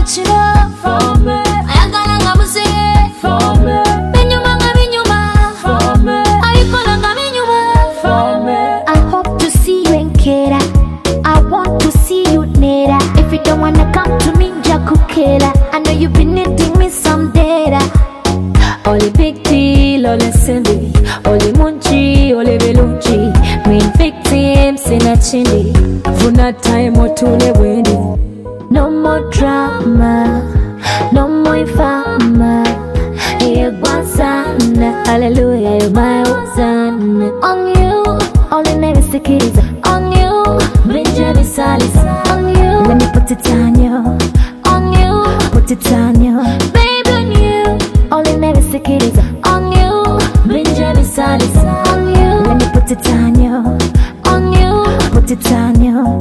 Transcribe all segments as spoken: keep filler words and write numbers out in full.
bulikiro for me. Ayagala nga buzibe for me. Binyuma nga binyuma for me. Abikola nga binyuma for me. I hope to see you in Kera. I want to see you nera. If you don't wanna come to me, Jakukela. I know you've been needing me some data. Oli big deal, oli simbi, oli munchi, oli belunchi. Main victims in a chindi. Funa time otune bwendi. No more drama, no more fama. Yeah, sana, hallelujah, you're my Hosanna. On you, only never kids. On you, Benjamin Salis. On you, let me put it on you. On you, put it on you. Baby, on you, only never kids. On you, Benjamin Salis. On you, let me put it on you. On you, put it on you.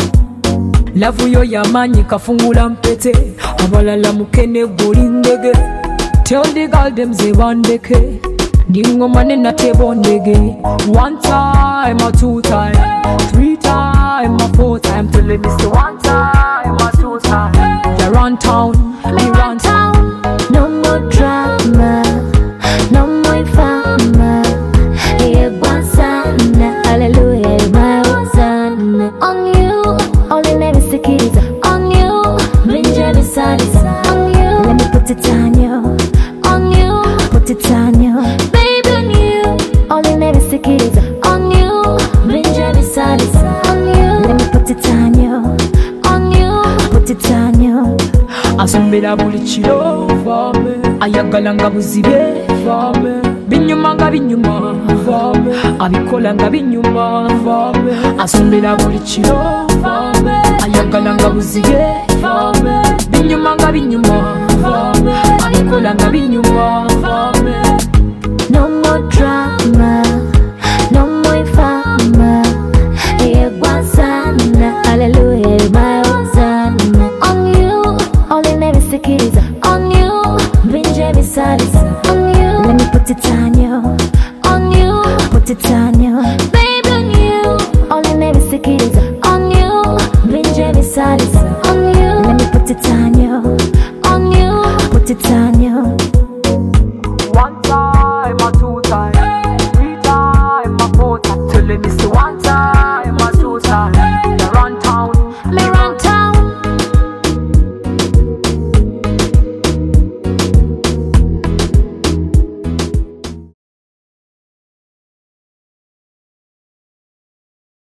Lavu yo yamanyi kafungula mpete. Abalala mukene bulindege. Tell the girl them ze bandeke. Dingo manena te bondege. One time or two time, three time or four time. Till it miss one time or two time. You run town, me run town. No more drama, no more fama. Yeah, sana, hallelujah, my Hosanna. On you, only never kids. On you, Benjamin Salis. On you, let me put it on you. On you, put it on you. Baby, on you, only never kids. On you, Benjamin Salis. On you, let me put it on you. On you, put it on you. Asumbira bulikiro for me. Ayagala nga buzibe for me. Binyuma nga binyuma for me. Abikola nga binyuma for me. Asumbira bulikiro for me. Ayagala nga buzibe for me. Binyuma nga binyuma for me. Abikola nga binyuma for me. No more drama, no more fama. Yeah, sana, hallelujah, my Hosanna. On you, only never kids. On you, Benjamin Salis. On you, let me put it on you. On you, put it on you. Baby, on you, only never kids. On you, Benjamin Salis. On you, let me put it on you. On you, put it on you. One time or two time, three time or four time. Till it miss one time or two time.